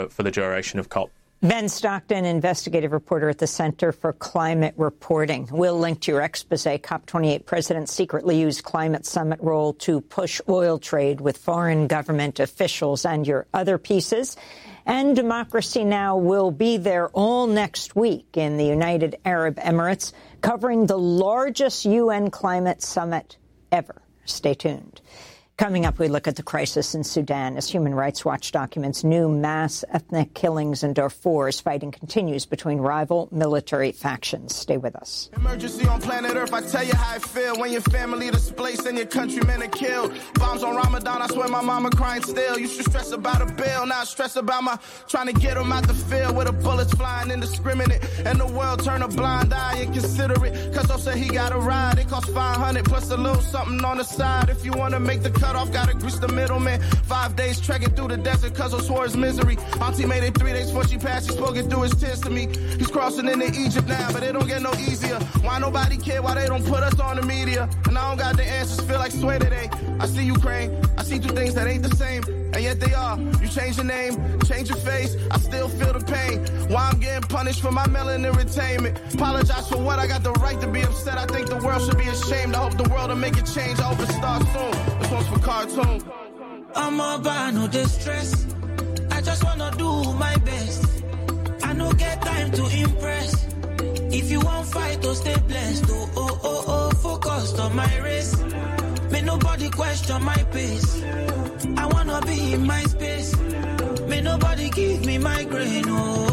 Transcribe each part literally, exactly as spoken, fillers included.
for the duration of COP. Ben Stockton, investigative reporter at the Center for Climate Reporting. We'll link to your expose. COP twenty-eight presidents secretly used climate summit role to push oil trade with foreign government officials, and your other pieces. And Democracy Now! Will be there all next week in the United Arab Emirates, covering the largest U N climate summit ever. Stay tuned. Coming up, we look at the crisis in Sudan as Human Rights Watch documents new mass ethnic killings in Darfur as fighting continues between rival military factions. Stay with us. Emergency on planet Earth, I tell you how I feel when your family displaced and your countrymen are killed. Bombs on Ramadan, I swear my mama crying still. You should stress about a bill, now stress about my trying to get them out the field where the bullets flying indiscriminate. And the world turn a blind eye and consider it. Cause I said he got a ride, it cost five hundred plus a little something on the side. If you wanna make the cut off, gotta grease the middleman. Five days trekking through the desert cause of swore his misery. Auntie made it three days before she passed. She spoke it through his tears to me. He's crossing into Egypt now, but it don't get no easier. Why nobody care? Why they don't put us on the media? And I don't got the answers, feel like sway today. I see Ukraine, I see two things that ain't the same, and yet they are. You change your name, change your face, I still feel the pain. Why I'm getting punished for my melanin retainment. Apologize for what, I got the right to be upset. I think the world should be ashamed. I hope the world will make a change. I hope it starts soon. This one's for cartoon. I'm about no distress. I just wanna do my best. I no get time to impress. If you want fight, oh stay blessed. Oh, oh, oh, oh, focused on my race. May nobody question my pace. I wanna be in my space. May nobody give me migraine.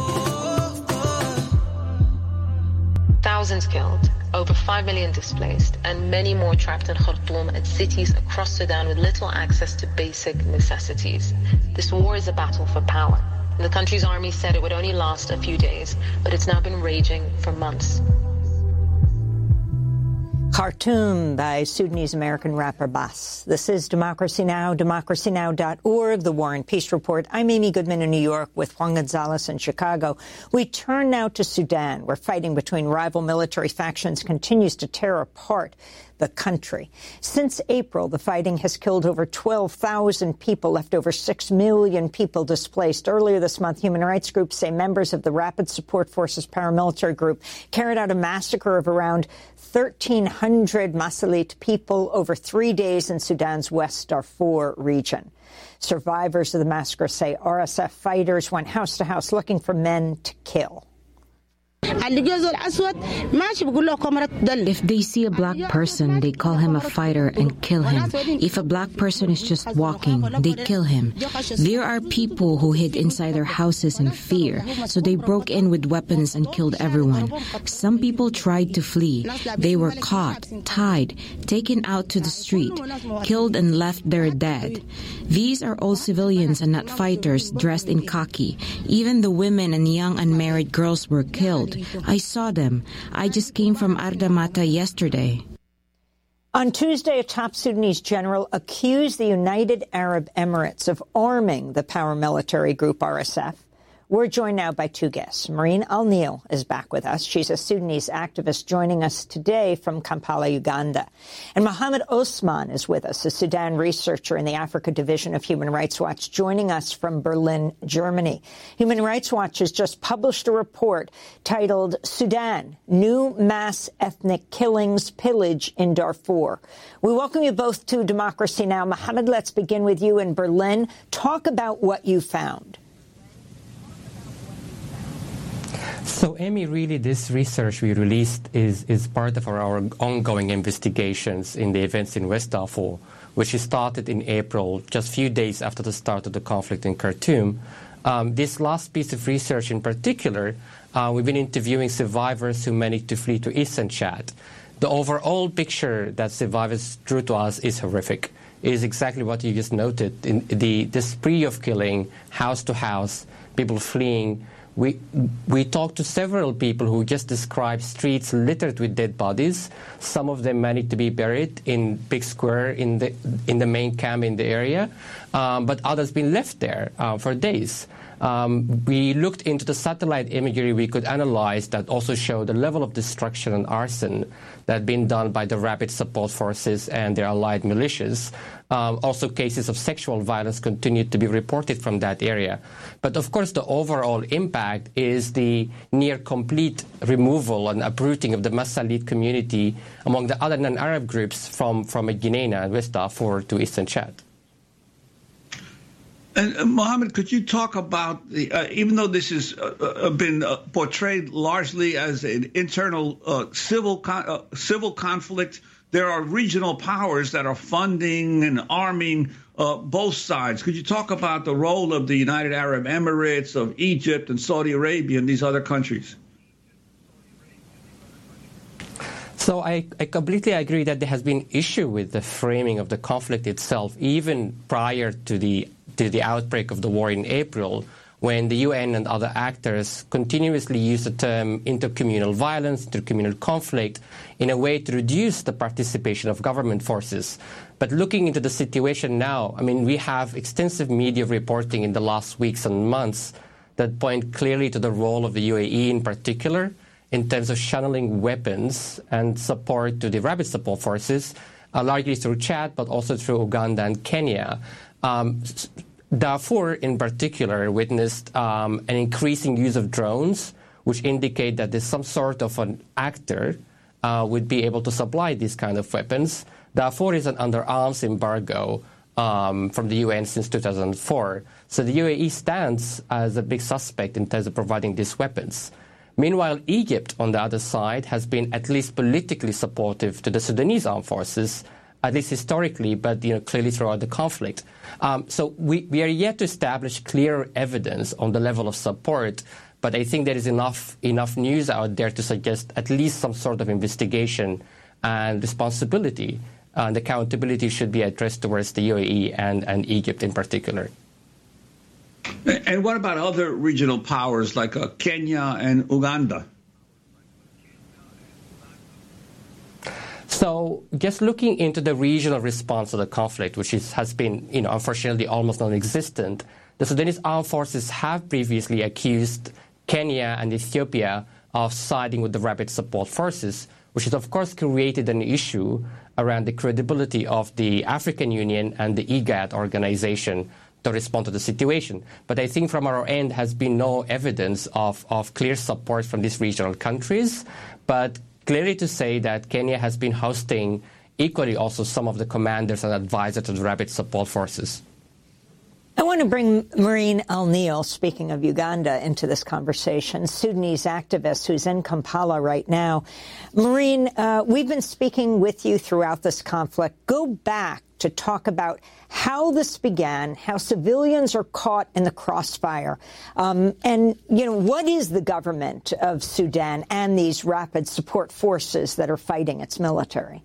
Oh, oh, oh. Thousands killed, over five million displaced, and many more trapped in Khartoum and cities across Sudan with little access to basic necessities. This war is a battle for power. The country's army said it would only last a few days, but it's now been raging for months. Khartoum by Sudanese-American rapper Bass. This is Democracy Now!, democracy now dot org, the War and Peace Report. I'm Amy Goodman in New York with Juan Gonzalez in Chicago. We turn now to Sudan, where fighting between rival military factions continues to tear apart the country. Since April, the fighting has killed over twelve thousand people, left over six million people displaced. Earlier this month, human rights groups say members of the Rapid Support Forces paramilitary group carried out a massacre of around thirteen hundred Masalit people over three days in Sudan's West Darfur region. Survivors of the massacre say R S F fighters went house to house looking for men to kill. If they see a black person, they call him a fighter and kill him. If a black person is just walking, they kill him. There are people who hid inside their houses in fear, so they broke in with weapons and killed everyone. Some people tried to flee. They were caught, tied, taken out to the street, killed and left there dead. These are all civilians and not fighters dressed in khaki. Even the women and young unmarried girls were killed. I saw them. I just came from Ardamata yesterday. On Tuesday, a top Sudanese general accused the United Arab Emirates of arming the paramilitary group R S F. We're joined now by two guests. Maureen Al-Nil is back with us. She's a Sudanese activist joining us today from Kampala, Uganda. And Mohammed Osman is with us, a Sudan researcher in the Africa Division of Human Rights Watch, joining us from Berlin, Germany. Human Rights Watch has just published a report titled Sudan, New Mass Ethnic Killings, Pillage in Darfur. We welcome you both to Democracy Now! Mohammed, let's begin with you in Berlin. Talk about what you found. So, Amy, really this research we released is, is part of our, our ongoing investigations in the events in West Darfur, which started in April, just a few days after the start of the conflict in Khartoum. Um, this last piece of research in particular, uh, we've been interviewing survivors who managed to flee to eastern Chad. The overall picture that survivors drew to us is horrific. It is exactly what you just noted, in the, the spree of killing, house to house, people fleeing. We we talked to several people who just described streets littered with dead bodies. Some of them managed to be buried in big square in the in the main camp in the area, um, but others been left there uh, for days. Um, we looked into the satellite imagery we could analyze that also showed the level of destruction and arson that had been done by the Rapid Support Forces and their allied militias. Um, also, cases of sexual violence continue to be reported from that area. But of course, the overall impact is the near complete removal and uprooting of the Masalit community among the other non-Arab groups from, from Guinea and West Darfur to Eastern Chad. And uh, Mohammed, could you talk about the, uh, even though this has uh, uh, been uh, portrayed largely as an internal uh, civil con- uh, civil conflict, there are regional powers that are funding and arming uh, both sides. Could you talk about the role of the United Arab Emirates, of Egypt and Saudi Arabia and these other countries? So I, I completely agree that there has been issue with the framing of the conflict itself, even prior to the to the outbreak of the war in April, when the U N and other actors continuously use the term intercommunal violence, intercommunal conflict, in a way to reduce the participation of government forces. But looking into the situation now, I mean, we have extensive media reporting in the last weeks and months that point clearly to the role of the U A E in particular in terms of channeling weapons and support to the rapid support forces, uh, largely through Chad, but also through Uganda and Kenya. Um, Darfur, in particular, witnessed um, an increasing use of drones, which indicate that there's some sort of an actor uh, would be able to supply these kind of weapons. Darfur is an under arms embargo um, from the U N since two thousand four. So the U A E stands as a big suspect in terms of providing these weapons. Meanwhile, Egypt, on the other side, has been at least politically supportive to the Sudanese armed forces, at least historically, but you know, clearly throughout the conflict. Um, so we, we are yet to establish clear evidence on the level of support, but I think there is enough enough news out there to suggest at least some sort of investigation and responsibility and accountability should be addressed towards the U A E and, and Egypt in particular. And what about other regional powers like uh, Kenya and Uganda? So just looking into the regional response to the conflict, which is, has been, you know, unfortunately almost non-existent, the Sudanese armed forces have previously accused Kenya and Ethiopia of siding with the rapid support forces, which has, of course, created an issue around the credibility of the African Union and the IGAD organization to respond to the situation. But I think from our end has been no evidence of, of clear support from these regional countries, but clearly to say that Kenya has been hosting equally also some of the commanders and advisors to the rapid support forces. I want to bring Maureen O'Neill, speaking of Uganda, into this conversation, Sudanese activist who's in Kampala right now. Maureen, uh, we've been speaking with you throughout this conflict. Go back to talk about how this began, how civilians are caught in the crossfire, um, and, you know, what is the government of Sudan and these rapid support forces that are fighting its military?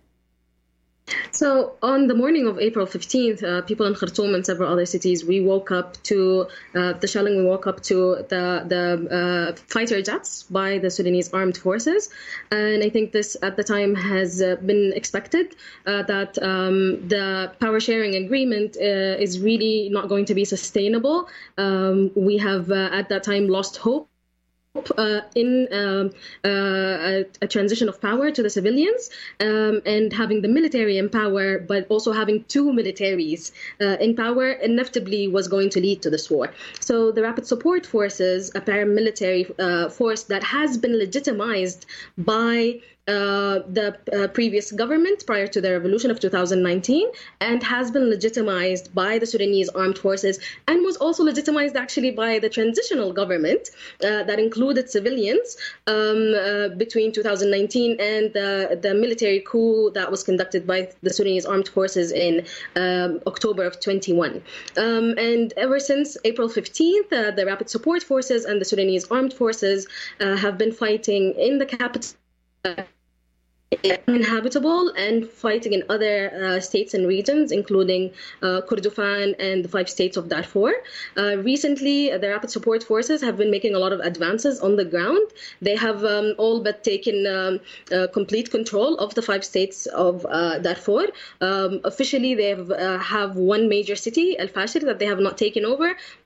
So on the morning of April fifteenth, uh, people in Khartoum and several other cities, we woke up to uh, the shelling. We woke up to the the uh, fighter jets by the Sudanese armed forces, and I think this at the time has uh, been expected uh, that um, the power sharing agreement uh, is really not going to be sustainable. Um, we have uh, at that time lost hope. Uh, in um, uh, a, a transition of power to the civilians um, and having the military in power, but also having two militaries uh, in power inevitably was going to lead to this war. So the Rapid Support Forces, a paramilitary uh, force that has been legitimized by Uh, the uh, previous government prior to the revolution of two thousand nineteen and has been legitimized by the Sudanese armed forces and was also legitimized actually by the transitional government uh, that included civilians um, uh, between two thousand nineteen and the, the military coup that was conducted by the Sudanese armed forces in um, October of twenty-one. Um, and ever since April fifteenth, uh, the Rapid Support Forces and the Sudanese armed forces uh, have been fighting in the capital uninhabitable and fighting in other uh, states and regions, including uh, Kordofan and the five states of Darfur. Uh, recently, the Rapid Support Forces have been making a lot of advances on the ground. They have um, all but taken um, uh, complete control of the five states of uh, Darfur. Um, officially, they have, uh, have one major city, El Fashir, that they have not taken over.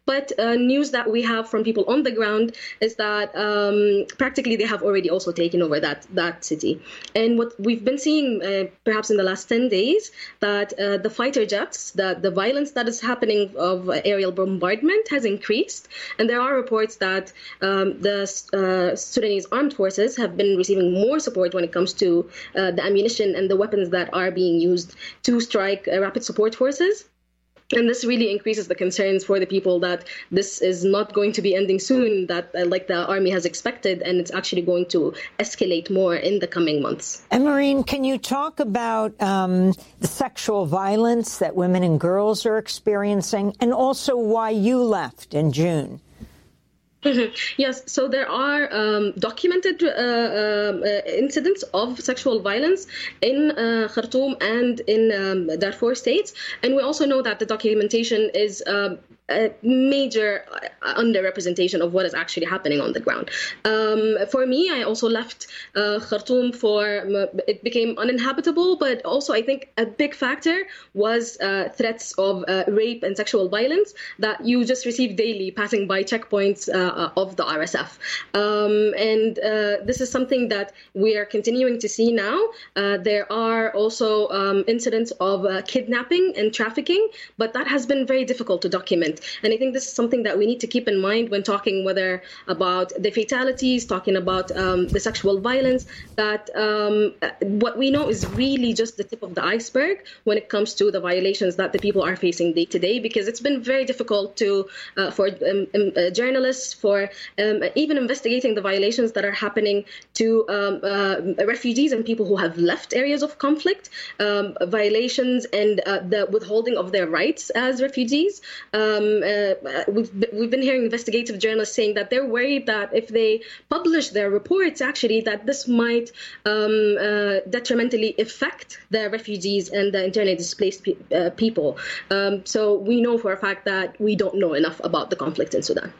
But uh, news that we have from people on the ground is that um, practically they have already also taken over that, that city. And what we've been seeing uh, perhaps in the last ten days, that uh, the fighter jets, that the violence that is happening of aerial bombardment has increased. And there are reports that um, the uh, Sudanese armed forces have been receiving more support when it comes to uh, the ammunition and the weapons that are being used to strike uh, rapid support forces. And this really increases the concerns for the people that this is not going to be ending soon, that uh, like the army has expected, and it's actually going to escalate more in the coming months. And Maureen, can you talk about um, the sexual violence that women and girls are experiencing, and also why you left in June? Mm-hmm. Yes, so there are um, documented uh, uh, incidents of sexual violence in uh, Khartoum and in um, Darfur states, and we also know that the documentation is uh, a major underrepresentation of what is actually happening on the ground. Um, for me, I also left uh, Khartoum for, it became uninhabitable, but also I think a big factor was uh, threats of uh, rape and sexual violence that you just receive daily passing by checkpoints uh, of the R S F. Um, and uh, this is something that we are continuing to see now. Uh, there are also um, incidents of uh, kidnapping and trafficking, but that has been very difficult to document. And I think this is something that we need to keep in mind when talking whether about the fatalities, talking about um, the sexual violence, that um, what we know is really just the tip of the iceberg when it comes to the violations that the people are facing day to day, because it's been very difficult to uh, for um, um, uh, journalists, for um, even investigating the violations that are happening to um, uh, refugees and people who have left areas of conflict, um, violations and uh, the withholding of their rights as refugees. Um, uh, we've, we've been hearing investigative journalists saying that they're worried that if they publish their reports, actually, that this might um, uh, detrimentally affect the refugees and the internally displaced pe- uh, people. Um, so we know for a fact that we don't know enough about the conflict in Sudan.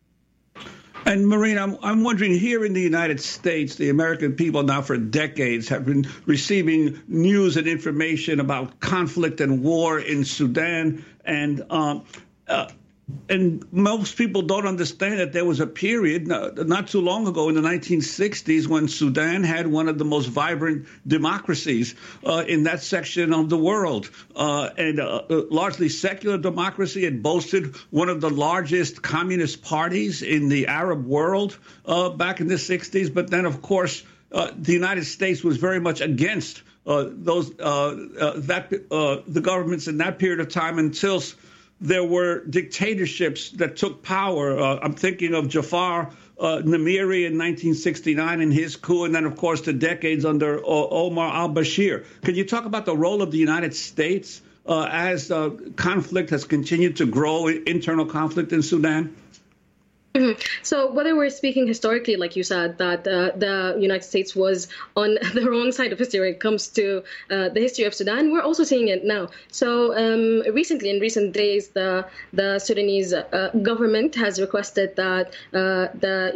And Maureen, I'm, I'm wondering, here in the United States, the American people now for decades have been receiving news and information about conflict and war in Sudan. And um, uh, and most people don't understand that there was a period not too long ago in the nineteen sixties when Sudan had one of the most vibrant democracies uh, in that section of the world, uh, and uh, largely secular democracy. It boasted one of the largest communist parties in the Arab world uh, back in the sixties. But then, of course, uh, the United States was very much against uh, those uh, uh, that uh, the governments in that period of time until there were dictatorships that took power. Uh, I'm thinking of Jafar uh, Namiri in nineteen sixty-nine and his coup, and then, of course, the decades under uh, Omar al-Bashir. Can you talk about the role of the United States uh, as uh, conflict has continued to grow, internal conflict in Sudan? Mm-hmm. So whether we're speaking historically, like you said, that uh, the United States was on the wrong side of history when it comes to uh, the history of Sudan, we're also seeing it now. So um, recently, in recent days, the the Sudanese uh, government has requested that uh,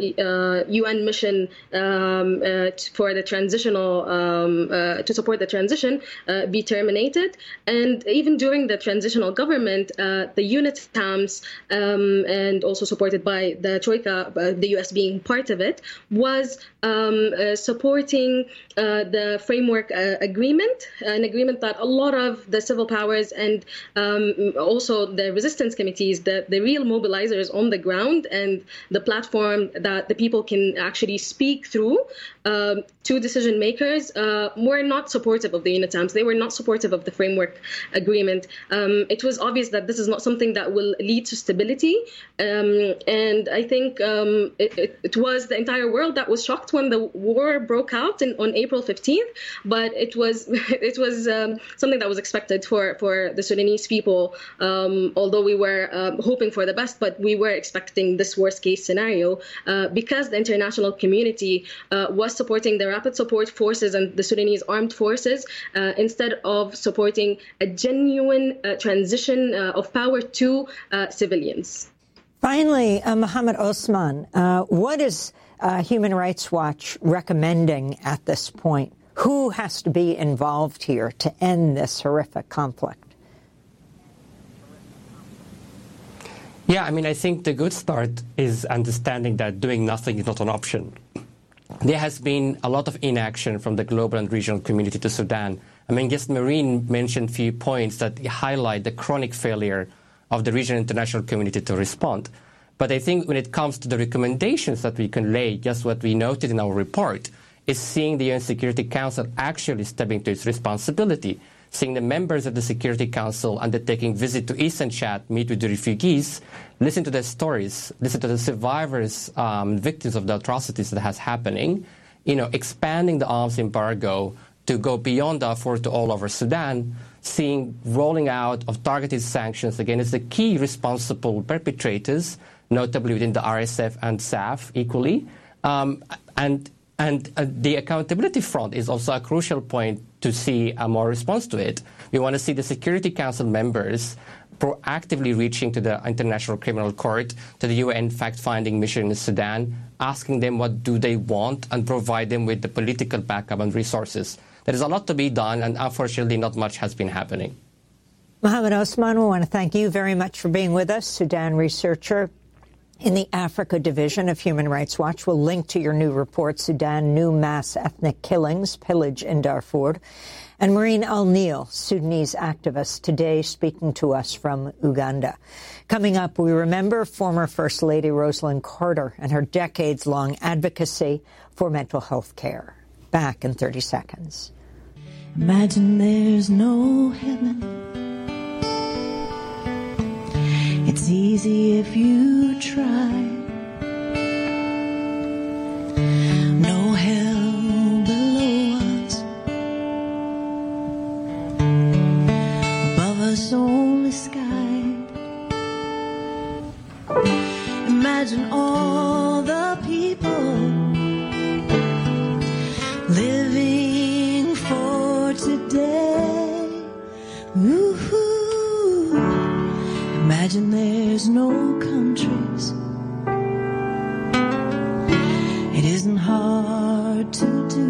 the uh, U N mission um, uh, for the transitional um, uh, to support the transition uh, be terminated. And even during the transitional government, uh, the UNITAMS um, and also supported by the The Troika, uh, the U S being part of it, was um, uh, supporting uh, the framework uh, agreement, an agreement that a lot of the civil powers and um, also the resistance committees, the, the real mobilizers on the ground and the platform that the people can actually speak through uh, to decision makers, uh, were not supportive of the UNITAMS. They were not supportive of the framework agreement. Um, it was obvious that this is not something that will lead to stability. Um, and I think um, it, it, it was the entire world that was shocked when the war broke out in, on April fifteenth. But it was it was um, something that was expected for, for the Sudanese people, um, although we were um, hoping for the best, but we were expecting this worst case scenario uh, because the international community uh, was supporting the rapid support forces and the Sudanese armed forces uh, instead of supporting a genuine uh, transition uh, of power to uh, civilians. Finally, uh, Mohammed Osman, uh, what is uh, Human Rights Watch recommending at this point? Who has to be involved here to end this horrific conflict? Yeah, I mean, I think the good start is understanding that doing nothing is not an option. There has been a lot of inaction from the global and regional community to Sudan. I mean, just Marine mentioned a few points that highlight the chronic failure of the regional and international community to respond. But I think when it comes to the recommendations that we can lay, just what we noted in our report, is seeing the U N Security Council actually stepping to its responsibility, seeing the members of the Security Council undertaking visit to Eastern Chad, meet with the refugees, listen to their stories, listen to the survivors, um, victims of the atrocities that has happening, you know, expanding the arms embargo to go beyond Darfur to all over Sudan, seeing rolling out of targeted sanctions against the key responsible perpetrators, notably within the R S F and S A F equally. Um, and and uh, the accountability front is also a crucial point to see a more response to it. We want to see the Security Council members proactively reaching to the International Criminal Court, to the U N fact-finding mission in Sudan, asking them what do they want and provide them with the political backup and resources. There is a lot to be done, and unfortunately not much has been happening. Mohammed Osman, we want to thank you very much for being with us, Sudan researcher in the Africa Division of Human Rights Watch. We'll link to your new report, Sudan, New Mass Ethnic Killings, Pillage in Darfur. And Maureen O'Neill, Sudanese activist, today speaking to us from Uganda. Coming up, we remember former First Lady Rosalynn Carter and her decades-long advocacy for mental health care. Back in thirty seconds. Imagine there's no heaven. It's easy if you try. No hell below us. Above us only sky. Imagine all the people living for today. Ooh, imagine there's no countries. It isn't hard to do.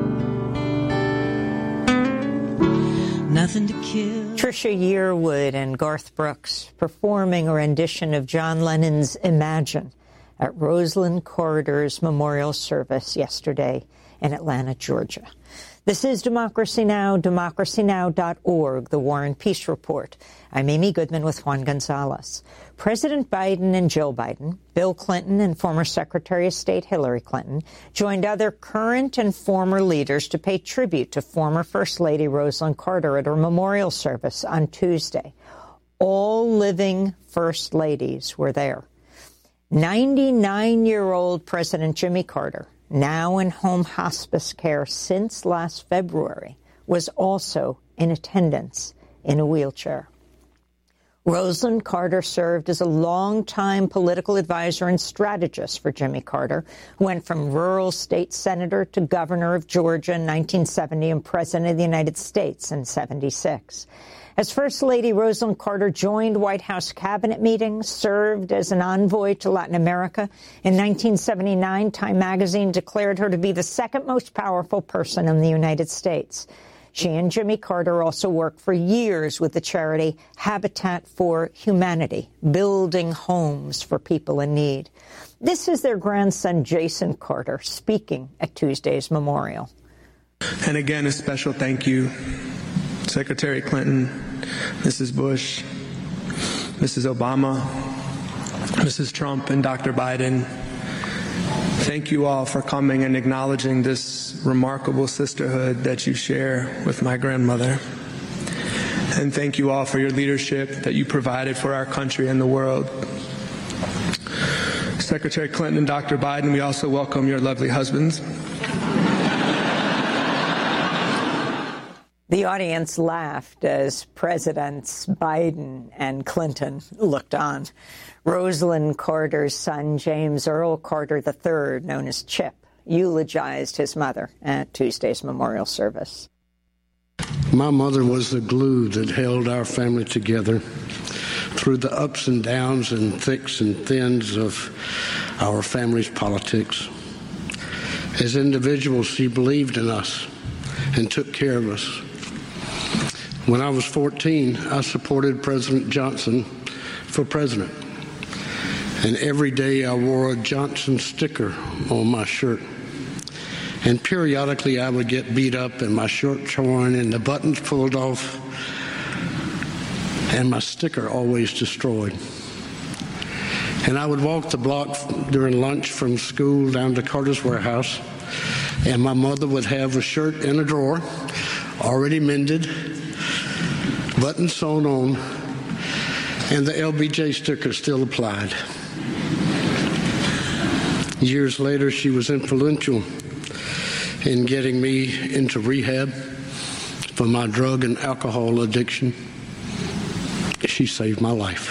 Nothing to kill. Trisha Yearwood and Garth Brooks performing a rendition of John Lennon's Imagine at Rosalynn Carter's memorial service yesterday in Atlanta, Georgia. This is Democracy Now!, democracy now dot org, the War and Peace Report. I'm Amy Goodman with Juan Gonzalez. President Biden and Jill Biden, Bill Clinton and former Secretary of State Hillary Clinton joined other current and former leaders to pay tribute to former First Lady Rosalynn Carter at her memorial service on Tuesday. All living First Ladies were there. ninety-nine-year-old President Jimmy Carter, now in home hospice care since last February, was also in attendance in a wheelchair. Rosalynn Carter served as a longtime political advisor and strategist for Jimmy Carter, who went from rural state senator to governor of Georgia in nineteen seventy and president of the United States in seventy-six. As First Lady, Rosalynn Carter joined White House cabinet meetings, served as an envoy to Latin America. In nineteen seventy-nine, Time magazine declared her to be the second most powerful person in the United States. She and Jimmy Carter also worked for years with the charity Habitat for Humanity, building homes for people in need. This is their grandson, Jason Carter, speaking at Tuesday's memorial. And again, a special thank you, Secretary Clinton, Missus Bush, Missus Obama, Missus Trump, and Doctor Biden. Thank you all for coming and acknowledging this remarkable sisterhood that you share with my grandmother. And thank you all for your leadership that you provided for our country and the world. Secretary Clinton and Doctor Biden, we also welcome your lovely husbands. The audience laughed as Presidents Biden and Clinton looked on. Rosalynn Carter's son, James Earl Carter the third, known as Chip, eulogized his mother at Tuesday's memorial service. My mother was the glue that held our family together through the ups and downs and thicks and thins of our family's politics. As individuals, she believed in us and took care of us. When I was fourteen, I supported President Johnson for president. And every day I wore a Johnson sticker on my shirt. And periodically I would get beat up and my shirt torn and the buttons pulled off and my sticker always destroyed. And I would walk the block during lunch from school down to Carter's Warehouse, and my mother would have a shirt in a drawer, already mended, buttons sewn on, and the L B J sticker still applied. Years later, she was influential in getting me into rehab for my drug and alcohol addiction. She saved my life.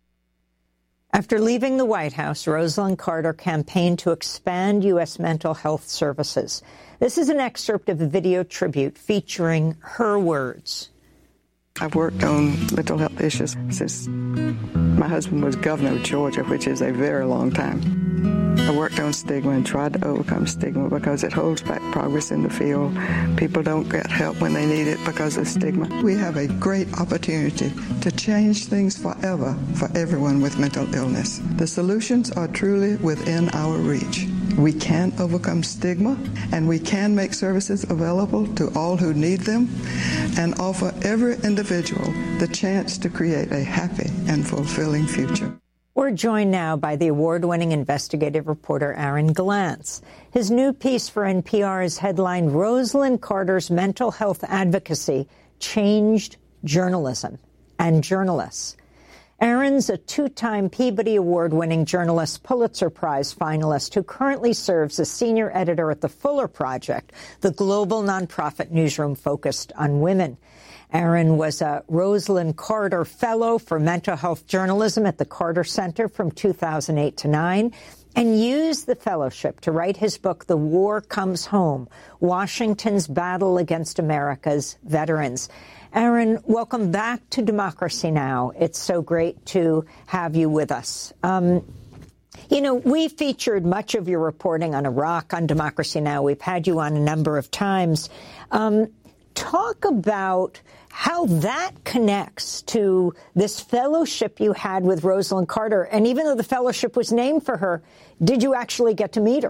After leaving the White House, Rosalynn Carter campaigned to expand U S mental health services. This is an excerpt of a video tribute featuring her words. I've worked on mental health issues since my husband was governor of Georgia, which is a very long time. I worked on stigma and tried to overcome stigma because it holds back progress in the field. People don't get help when they need it because of stigma. We have a great opportunity to change things forever for everyone with mental illness. The solutions are truly within our reach. We can overcome stigma, and we can make services available to all who need them and offer every individual the chance to create a happy and fulfilling future. We're joined now by the award-winning investigative reporter Aaron Glantz. His new piece for N P R is headlined, Rosalynn Carter's Mental Health Advocacy Changed Journalism and Journalists. Aaron's a two-time Peabody Award-winning journalist, Pulitzer Prize finalist, who currently serves as senior editor at the Fuller Project, the global nonprofit newsroom focused on women. Aaron was a Rosalynn Carter Fellow for Mental Health Journalism at the Carter Center from two thousand eight to nine, and used the fellowship to write his book, The War Comes Home, Washington's Battle Against America's Veterans. Aaron, welcome back to Democracy Now! It's so great to have you with us. Um, you know, we featured much of your reporting on Iraq on Democracy Now! We've had you on a number of times. Um, talk about how that connects to this fellowship you had with Rosalynn Carter. And even though the fellowship was named for her, did you actually get to meet her?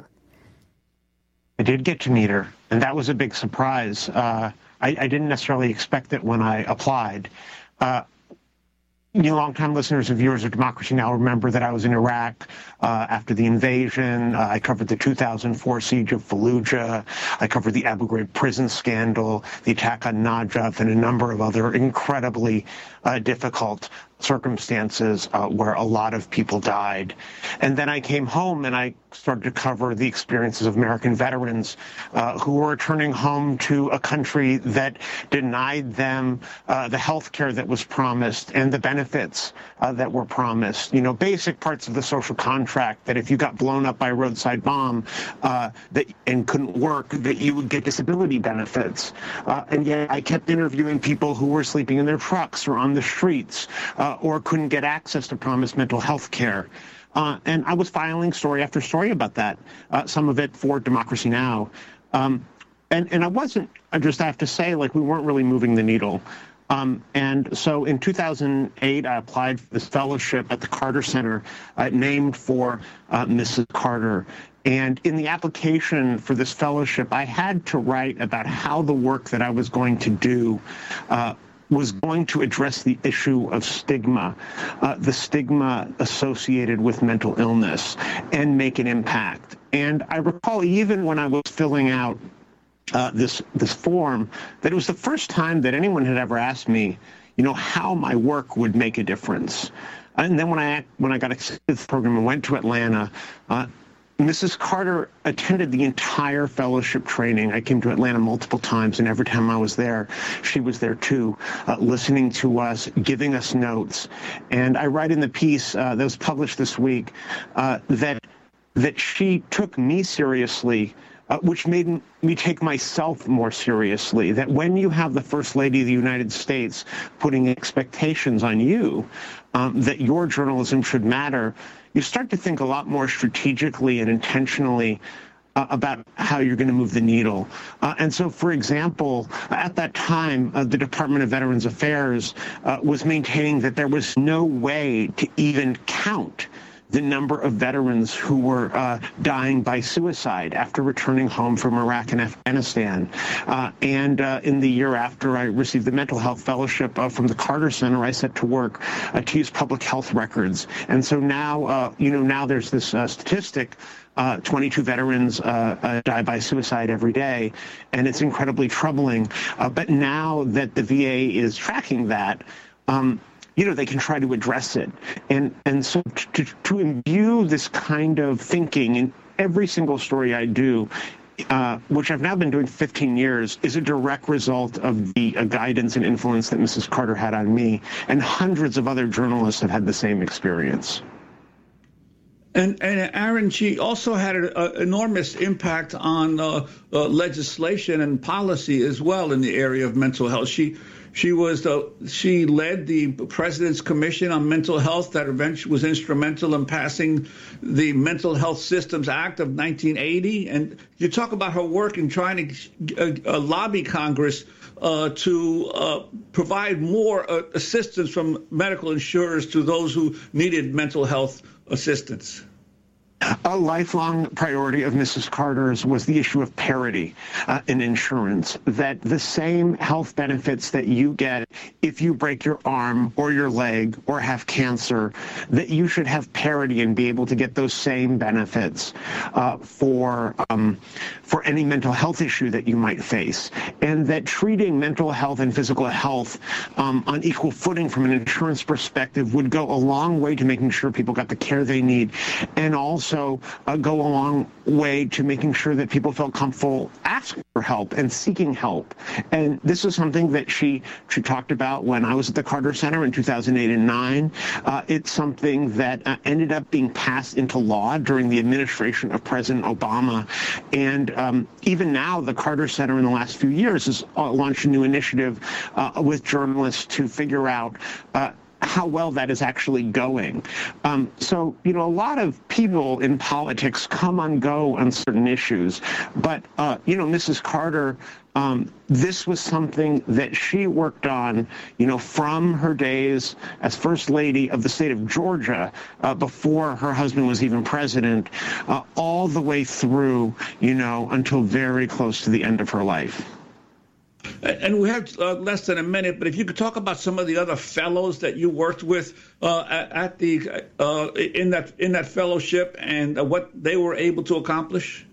I did get to meet her, and that was a big surprise. Uh, I, I didn't necessarily expect it when I applied. Uh, you know, longtime listeners and viewers of Democracy Now! Remember that I was in Iraq uh, after the invasion. Uh, I covered the two thousand four siege of Fallujah. I covered the Abu Ghraib prison scandal, the attack on Najaf, and a number of other incredibly uh, difficult circumstances uh, where a lot of people died. And then I came home and I started to cover the experiences of American veterans uh, who were returning home to a country that denied them uh, the health care that was promised and the benefits uh, that were promised. You know, basic parts of the social contract that if you got blown up by a roadside bomb uh, that and couldn't work, that you would get disability benefits. Uh, and yet I kept interviewing people who were sleeping in their trucks or on the streets, uh, or couldn't get access to promised mental health care. Uh, and I was filing story after story about that, uh, some of it for Democracy Now! Um, and, and I wasn't, I just have to say, like, we weren't really moving the needle. Um, and so in two thousand eight, I applied for this fellowship at the Carter Center, uh, named for uh, Missus Carter. And in the application for this fellowship, I had to write about how the work that I was going to do uh, was going to address the issue of stigma, uh, the stigma associated with mental illness, and make an impact. And I recall even when I was filling out uh, this this form, that it was the first time that anyone had ever asked me, you know, how my work would make a difference. And then when I when I got accepted to the program and went to Atlanta, uh, Missus Carter attended the entire fellowship training. I came to Atlanta multiple times, and every time I was there, she was there too, uh, listening to us, giving us notes. And I write in the piece uh, that was published this week uh, that that she took me seriously, uh, which made me take myself more seriously. That when you have the First Lady of the United States putting expectations on you, um, that your journalism should matter, you start to think a lot more strategically and intentionally uh, about how you're going to move the needle. Uh, and so, for example, at that time, uh, the Department of Veterans Affairs uh, was maintaining that there was no way to even count the number of veterans who were uh, dying by suicide after returning home from Iraq and Afghanistan. Uh, and uh, in the year after I received the mental health fellowship uh, from the Carter Center, I set to work uh, to use public health records. And so now, uh, you know, now there's this uh, statistic. Uh, twenty-two veterans uh, uh, die by suicide every day, and it's incredibly troubling. Uh, but now that the V A is tracking that, um, you know, they can try to address it. And and so to, to imbue this kind of thinking in every single story I do, uh, which I've now been doing fifteen years, is a direct result of the uh, guidance and influence that Missus Carter had on me. And hundreds of other journalists have had the same experience. And, and Aaron, she also had an enormous impact on uh, uh, legislation and policy as well in the area of mental health. She she was uh, she led the President's Commission on Mental Health that eventually was instrumental in passing the Mental Health Systems Act of nineteen eighty. And you talk about her work in trying to uh, uh, lobby Congress uh, to uh, provide more uh, assistance from medical insurers to those who needed mental health assistance. A lifelong priority of Missus Carter's was the issue of parity uh, in insurance, that the same health benefits that you get if you break your arm or your leg or have cancer, that you should have parity and be able to get those same benefits uh, for um, for any mental health issue that you might face, and that treating mental health and physical health um, on equal footing from an insurance perspective would go a long way to making sure people got the care they need, and also also uh, go a long way to making sure that people felt comfortable asking for help and seeking help. And this is something that she she talked about when I was at the Carter Center in two thousand eight and nine. Uh, it's something that uh, ended up being passed into law during the administration of President Obama. And um, even now, the Carter Center in the last few years has uh, launched a new initiative uh, with journalists to figure out uh, how well that is actually going. Um, so, you know, a lot of people in politics come and go on certain issues. But, uh, you know, Missus Carter, um, this was something that she worked on, you know, from her days as First Lady of the state of Georgia, uh, before her husband was even president, uh, all the way through, you know, until very close to the end of her life. And we have uh, less than a minute, but if you could talk about some of the other fellows that you worked with uh, at, at the uh, in that in that fellowship and uh, what they were able to accomplish.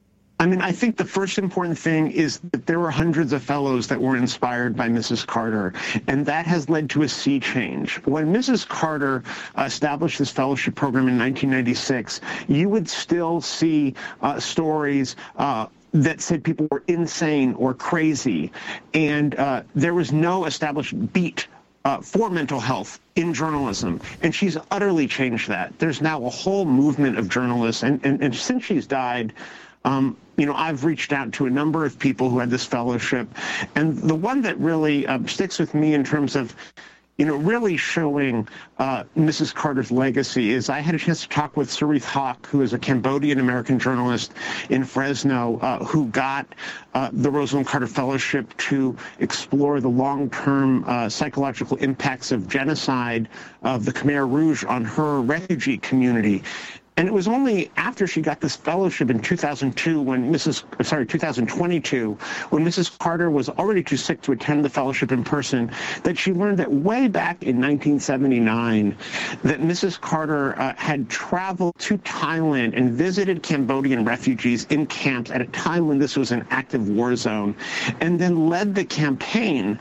I mean, I think the first important thing is that there were hundreds of fellows that were inspired by Missus Carter, and that has led to a sea change. When Missus Carter established this fellowship program in nineteen ninety-six, you would still see uh, stories uh, that said people were insane or crazy, and uh, there was no established beat uh, for mental health in journalism, and she's utterly changed that. There's now a whole movement of journalists, and, and, and since she's died, um, you know, I've reached out to a number of people who had this fellowship, and the one that really uh, sticks with me in terms of you know, really showing uh, Missus Carter's legacy is I had a chance to talk with Sarith Haq, who is a Cambodian-American journalist in Fresno, uh, who got uh, the Rosalind Carter Fellowship to explore the long-term uh, psychological impacts of genocide of the Khmer Rouge on her refugee community. And it was only after she got this fellowship in two thousand two, when Missus sorry, two thousand twenty-two, when Missus Carter was already too sick to attend the fellowship in person, that she learned that way back in nineteen seventy-nine, that Missus Carter uh, had traveled to Thailand and visited Cambodian refugees in camps at a time when this was an active war zone, and then led the campaign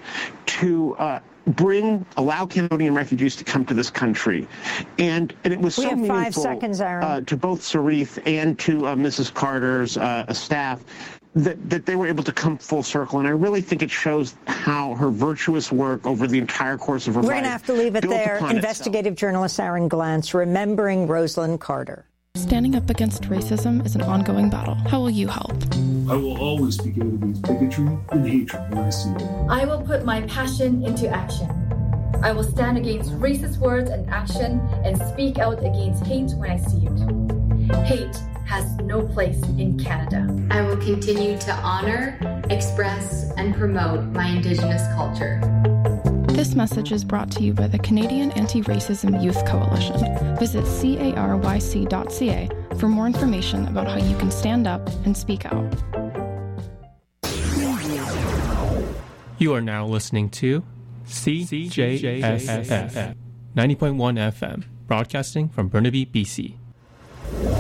to uh, bring, allow Cambodian refugees to come to this country. And, and it was we so have meaningful five seconds, Aaron. Uh, to both Sarith and to uh, Missus Carter's uh, staff that, that they were able to come full circle. And I really think it shows how her virtuous work over the entire course of her We're life. We're going to have to leave it there. Investigative itself. Journalist Aaron Glantz, remembering Rosalind Carter. Standing up against racism is an ongoing battle. How will you help? I will always speak out against bigotry and hatred when I see it. I will put my passion into action. I will stand against racist words and action and speak out against hate when I see it. Hate has no place in Canada. I will continue to honor, express, and promote my Indigenous culture. This message is brought to you by the Canadian Anti-Racism Youth Coalition. Visit caryc dot c a for more information about how you can stand up and speak out. You are now listening to C J S F ninety point one F M, broadcasting from Burnaby, B C.